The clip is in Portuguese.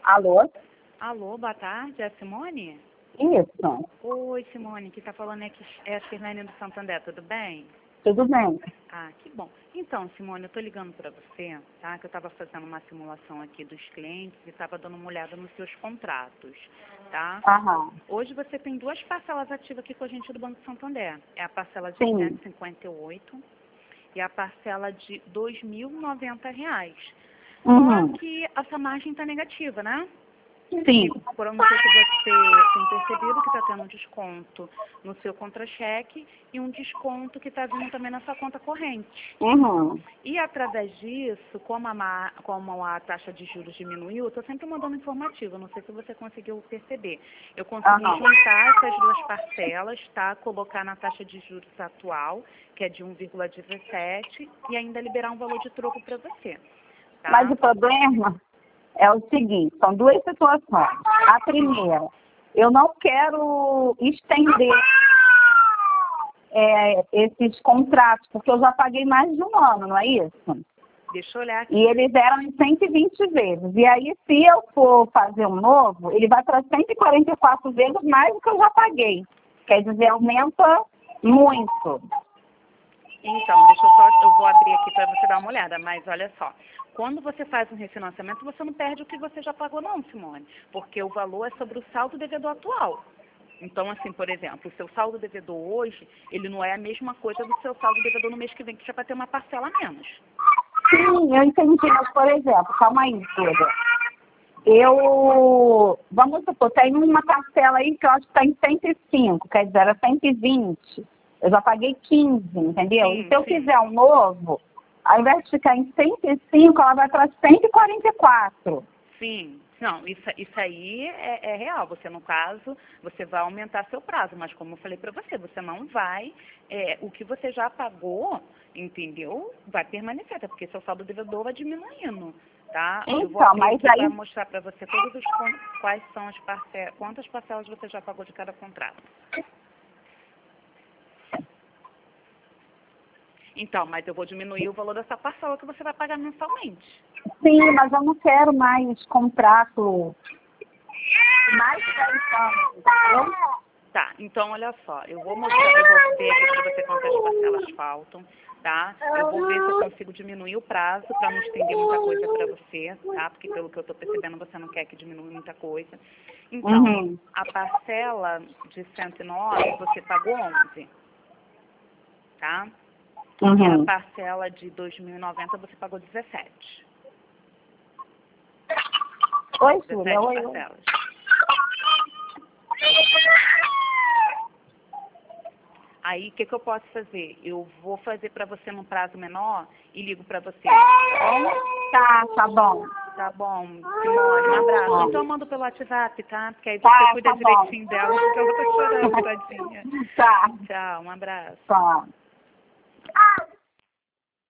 Alô? Alô, boa tarde, é a Simone? Isso. Oi, Simone, que tá falando aqui é a Sirlene do Santander, tudo bem? Tudo bem. Ah, que bom. Então, Simone, eu tô ligando para você, tá? Que eu estava fazendo uma simulação aqui dos clientes e estava dando uma olhada nos seus contratos, tá? Aham. Hoje você tem duas parcelas ativas aqui com a gente do Banco Santander. É a parcela de Sim. 158 e a parcela de R$ 2.090. Uhum. Só que essa margem está negativa, né? Sim. Por eu não sei se você tem percebido que está tendo um desconto no seu contra-cheque e um desconto que está vindo também na sua conta corrente. Uhum. E através disso, como a taxa de juros diminuiu, eu estou sempre mandando informativo, não sei se você conseguiu perceber. Eu consegui Aham. juntar essas duas parcelas, tá? Colocar na taxa de juros atual, que é de 1,17, e ainda liberar um valor de troco para você. Tá? Mas o problema é o seguinte, são duas situações. A primeira, eu não quero estender esses contratos, porque eu já paguei mais de um ano, não é isso? Deixa eu olhar aqui. E eles eram em 120 vezes. E aí, se eu for fazer um novo, ele vai para 144 vezes mais do que eu já paguei. Quer dizer, aumenta muito. Então, eu vou abrir aqui para você dar uma olhada, mas olha só. Quando você faz um refinanciamento, você não perde o que você já pagou não, Simone, porque o valor é sobre o saldo devedor atual. Então, assim, por exemplo, o seu saldo devedor hoje, ele não é a mesma coisa do seu saldo devedor no mês que vem, que já vai ter uma parcela a menos. Sim, eu entendi, mas, por exemplo, calma aí, Duda. Vamos supor, tem uma parcela aí que eu acho que está em 105, quer dizer, era 120. Eu já paguei 15, entendeu? Sim, E se eu sim. fizer um novo, ao invés de ficar em 105, ela vai para 144. Sim, não, isso aí é real. Você, no caso, você vai aumentar seu prazo, mas como eu falei para você, você não vai, o que você já pagou, entendeu? Vai permanecer, até porque seu saldo devedor vai diminuindo, tá? Eu vou Então, abrir mas aqui aí para mostrar para você todos quais são as parcelas, quantas parcelas você já pagou de cada contrato. Então, mas eu vou diminuir o valor dessa parcela que você vai pagar mensalmente. sim, mas eu não quero mais contrato mais de 10 anos, entendeu? Tá, então olha só, eu vou ver aqui para você quantas parcelas faltam, tá? Eu vou ver se eu consigo diminuir o prazo para não estender muita coisa para você, tá? Porque pelo que eu estou percebendo, você não quer que diminua muita coisa. Então, Uhum. a parcela de 109, você pagou 11, tá? E a Uhum. parcela de 2.090, você pagou 17. Oi, 17 Júlia, oi. parcelas. Aí, o que eu posso fazer? Eu vou fazer para você num prazo menor e ligo para você. Tá bom? Tá bom. Tá bom, Simone, um abraço. Então eu mando pelo WhatsApp, tá? Porque aí você Tá, cuida tá bom. direitinho dela, porque ela tá chorando, tadinha. Tá, Tchau, um abraço. tá.